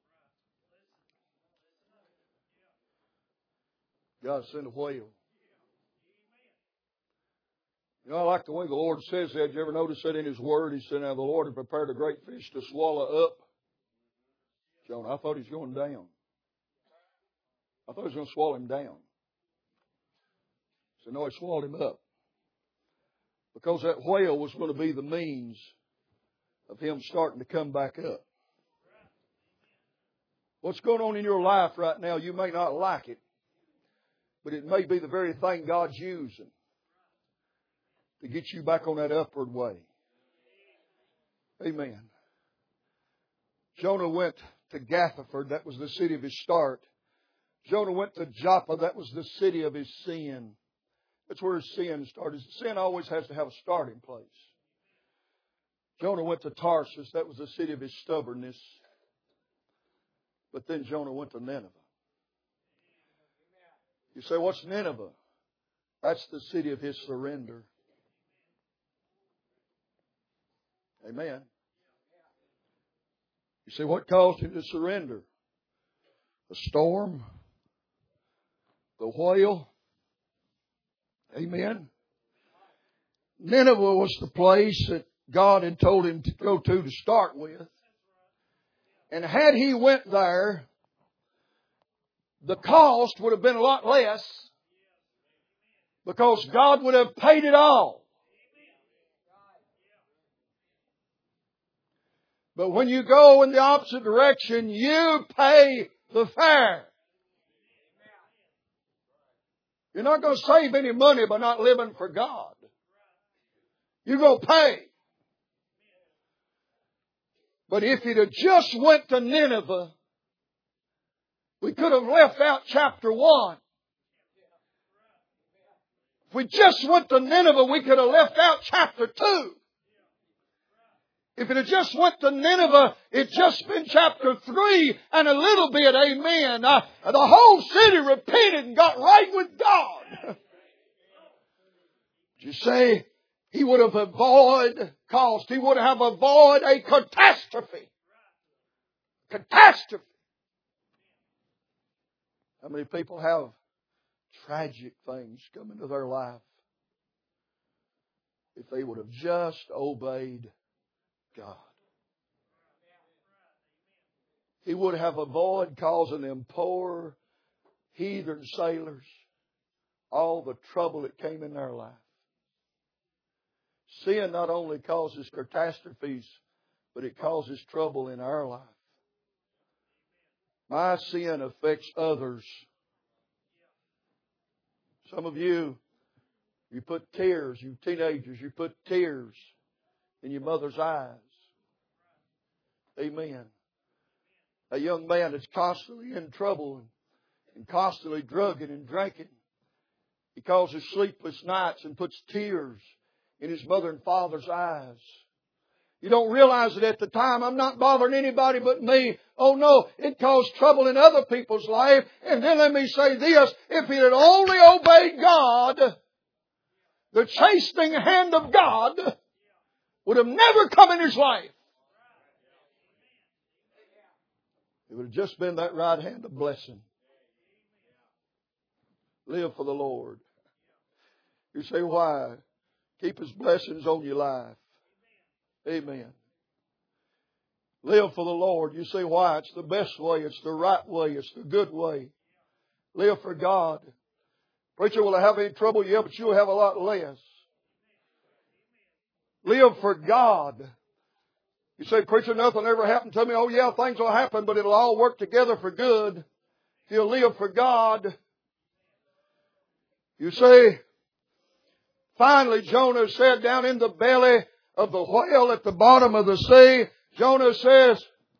God sent a whale. I like the way the Lord says that. Did you ever notice that in His Word? He said, now the Lord had prepared a great fish to swallow up Jonah. I thought He was going down. I thought He was going to swallow him down. So no, He swallowed him up. Because that whale was going to be the means of him starting to come back up. What's going on in your life right now, you may not like it, but it may be the very thing God's using to get you back on that upward way. Amen. Jonah went to Gathaford. That was the city of his start. Jonah went to Joppa. That was the city of his sin. That's where his sin started. Sin always has to have a starting place. Jonah went to Tarsus. That was the city of his stubbornness. But then Jonah went to Nineveh. You say, what's Nineveh? That's the city of his surrender. Amen. You say, what caused him to surrender? The storm? The whale? Amen. Nineveh was the place that God had told him to go to start with. And had he went there, the cost would have been a lot less because God would have paid it all. But when you go in the opposite direction, you pay the fare. You're not going to save any money by not living for God. You're going to pay. But if he'd have just went to Nineveh, we could have left out chapter 1. If we just went to Nineveh, we could have left out chapter 2. If it had just went to Nineveh, it'd just been chapter 3 and a little bit, amen. The whole city repented and got right with God. You say, he would have avoided cost. He would have avoided a catastrophe. Catastrophe. How many people have tragic things come into their life if they would have just obeyed God? He would have avoided causing them poor heathen sailors all the trouble that came in their life. Sin not only causes catastrophes, but it causes trouble in our life. My sin affects others. Some of you put tears, you teenagers, you put tears in your mother's eyes. Amen. A young man that's constantly in trouble and constantly drugging and drinking. He causes sleepless nights and puts tears in his mother and father's eyes. You don't realize it at the time. I'm not bothering anybody but me. Oh no, it caused trouble in other people's life. And then let me say this, if he had only obeyed God, the chastening hand of God would have never come in his life. It would have just been that right hand of blessing. Live for the Lord. You say, why? Keep His blessings on your life. Amen. Live for the Lord. You say, why? It's the best way. It's the right way. It's the good way. Live for God. Preacher, will I have any trouble? Yeah, but you'll have a lot less. Live for God. You say, preacher, nothing ever happened to me. Oh yeah, things will happen, but it'll all work together for good. If you'll live for God. You say, finally Jonah said down in the belly of the whale at the bottom of the sea, Jonah says,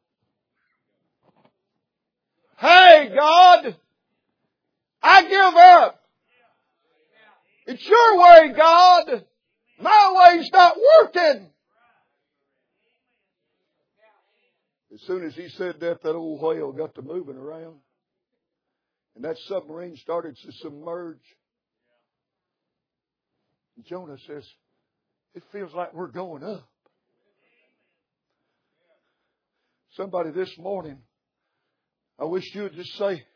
hey God, I give up. It's your way, God. My way's not working. As soon as he said that, that old whale got to moving around. And that submarine started to submerge. And Jonah says, it feels like we're going up. Somebody this morning, I wish you would just say,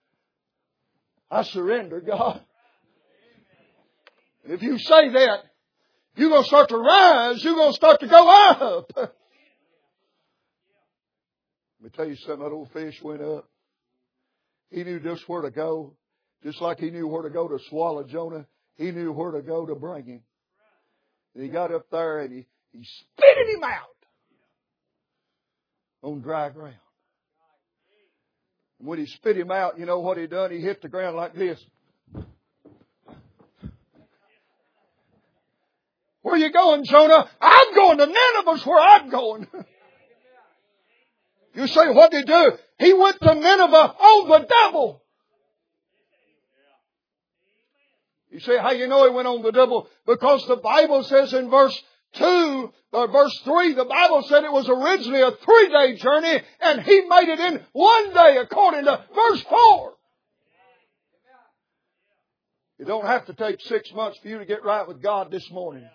I surrender, God. And if you say that, you're going to start to rise. You're going to start to go up. Let me tell you something. That old fish went up. He knew just where to go. Just like he knew where to go to swallow Jonah, he knew where to go to bring him. And he got up there and he spitted him out on dry ground. And when he spit him out, you know what he done? He hit the ground like this. Where you going, Jonah? I'm going to Nineveh's where I'm going. You say, what did he do? He went to Nineveh on the double. You say, how you know he went on the double? Because the Bible says in verse 2 or verse 3, the Bible said it was originally a 3-day journey and he made it in 1 day according to verse 4. It don't have to take 6 months for you to get right with God this morning.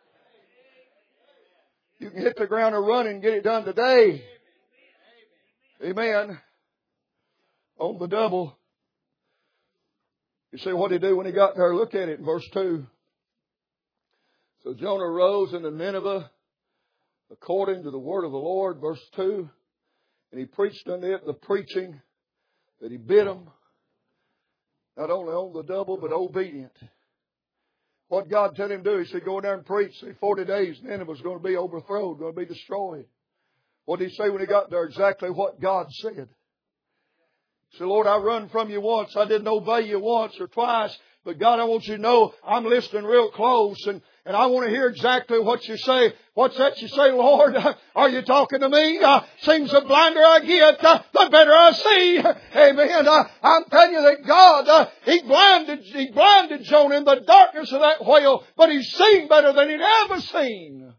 You can hit the ground and run and get it done today. Amen. On the double. You say, what did he do when he got there? Look at it in verse 2. So Jonah rose into Nineveh according to the word of the Lord, verse 2. And he preached unto it the preaching that he bid them. Not only on the double, but obedient. What God told him to do, he said, go in there and preach. Say 40 days, Nineveh was going to be overthrown, going to be destroyed. What did he say when he got there? Exactly what God said. He said, Lord, I run from you once. I didn't obey you once or twice. But God, I want you to know I'm listening real close. And I want to hear exactly what you say. What's that you say, Lord? Are you talking to me? Seems the blinder I get, the better I see. Amen. I'm telling you that God, He blinded Jonah in the darkness of that whale. But He's seen better than He'd ever seen.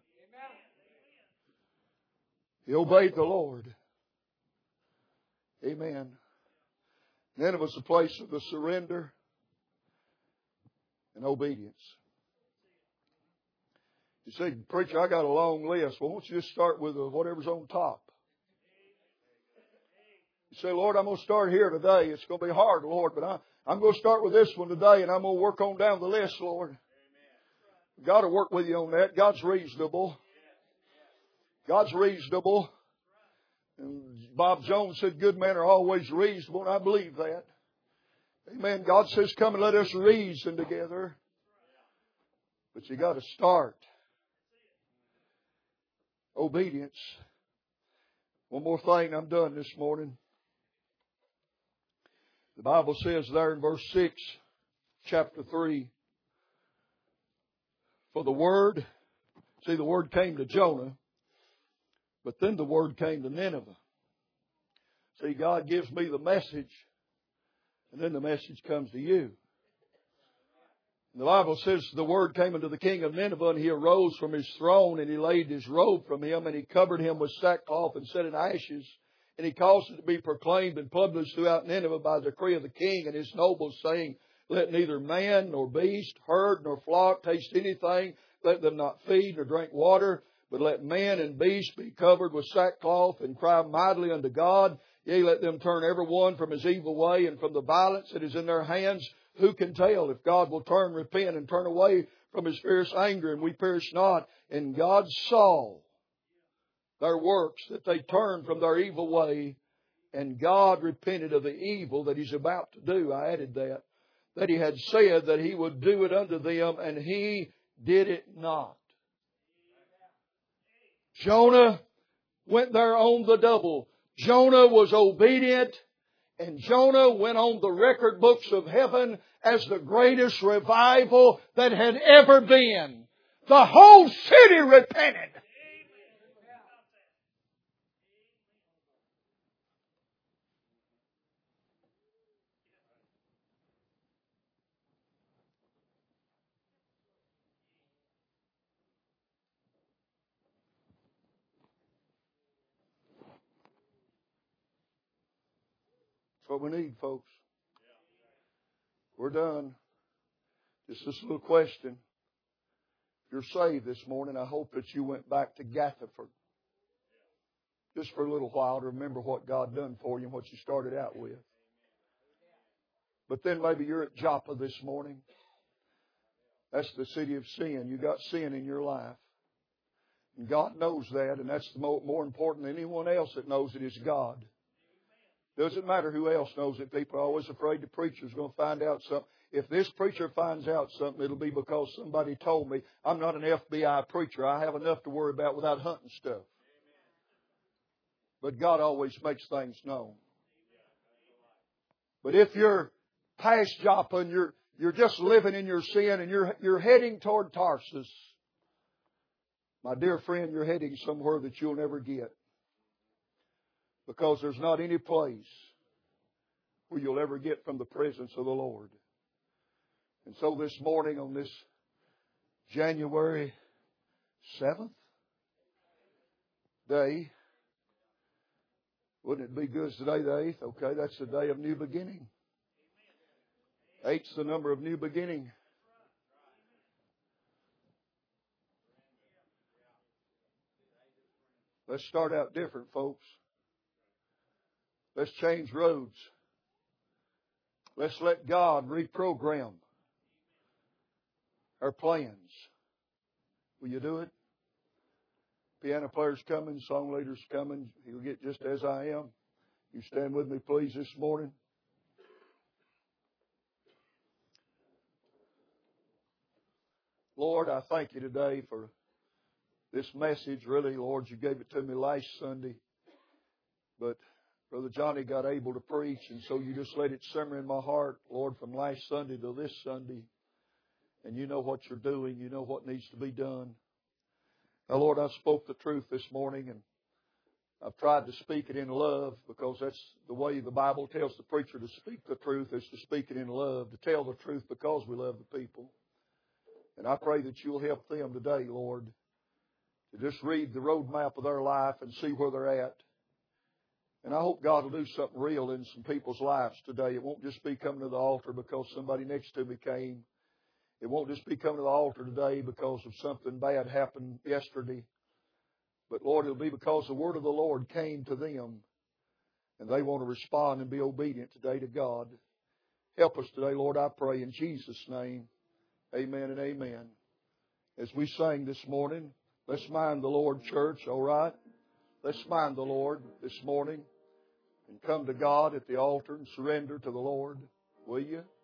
He obeyed the Lord. Amen. Nineveh was a place of the surrender and obedience. You say, preacher, I got a long list. Well, why don't you just start with whatever's on top? You say, Lord, I'm going to start here today. It's going to be hard, Lord, but I'm going to start with this one today, and I'm going to work on down the list, Lord. God will work with you on that. God's reasonable. God's reasonable. And Bob Jones said, good men are always reasonable, and I believe that. Amen. God says, come and let us reason together. But you got to start. Obedience One more thing, I'm done this morning. The Bible says there in verse 6, chapter 3, for the Word, see, the Word came to Jonah, but then the Word came to Nineveh. See, God gives me the message, and then the message comes to you. And the Bible says the Word came unto the king of Nineveh, and he arose from his throne, and he laid his robe from him, and he covered him with sackcloth and set in ashes. And he caused it to be proclaimed and published throughout Nineveh by decree of the king and his nobles, saying, let neither man nor beast, herd nor flock taste anything. Let them not feed nor drink water, but let man and beast be covered with sackcloth and cry mightily unto God. Yea, let them turn every one from his evil way and from the violence that is in their hands. Who can tell if God will repent and turn away from His fierce anger, and we perish not? And God saw their works, that they turned from their evil way, and God repented of the evil that He's about to do. I added that He had said that He would do it unto them, and He did it not. Jonah went there on the double. Jonah was obedient, and Jonah went on the record books of heaven as the greatest revival that had ever been. The whole city repented. That's what we need, folks. We're done. Just this little question. If you're saved this morning, I hope that you went back to Gathaford just for a little while to remember what God done for you and what you started out with. But then maybe you're at Joppa this morning. That's the city of sin. You got sin in your life. And God knows that, and that's the more important than anyone else that knows it is God. Doesn't matter who else knows it. People are always afraid the preacher's going to find out something. If this preacher finds out something, it'll be because somebody told me. I'm not an FBI preacher. I have enough to worry about without hunting stuff. But God always makes things known. But if you're past Joppa and you're just living in your sin and you're heading toward Tarsus, my dear friend, you're heading somewhere that you'll never get. Because there's not any place where you'll ever get from the presence of the Lord. And so this morning on this January 7th day, wouldn't it be good today, the 8th? Okay, that's the day of new beginning. 8's the number of new beginning. Let's start out different, folks. Let's change roads. Let's let God reprogram our plans. Will you do it? Piano player's coming, song leader's coming. He'll get just as I am. You stand with me, please, this morning. Lord, I thank you today for this message. Really, Lord, you gave it to me last Sunday. But Brother Johnny got able to preach, and so you just let it simmer in my heart, Lord, from last Sunday to this Sunday. And you know what you're doing. You know what needs to be done. Now, Lord, I spoke the truth this morning, and I've tried to speak it in love because that's the way the Bible tells the preacher to speak the truth, is to speak it in love, to tell the truth because we love the people. And I pray that you'll help them today, Lord, to just read the roadmap of their life and see where they're at. And I hope God will do something real in some people's lives today. It won't just be coming to the altar because somebody next to me came. It won't just be coming to the altar today because of something bad happened yesterday. But Lord, it'll be because the word of the Lord came to them and they want to respond and be obedient today to God. Help us today, Lord, I pray in Jesus' name. Amen and amen. As we sang this morning, let's mind the Lord, church, all right? Let's mind the Lord this morning and come to God at the altar and surrender to the Lord. Will you?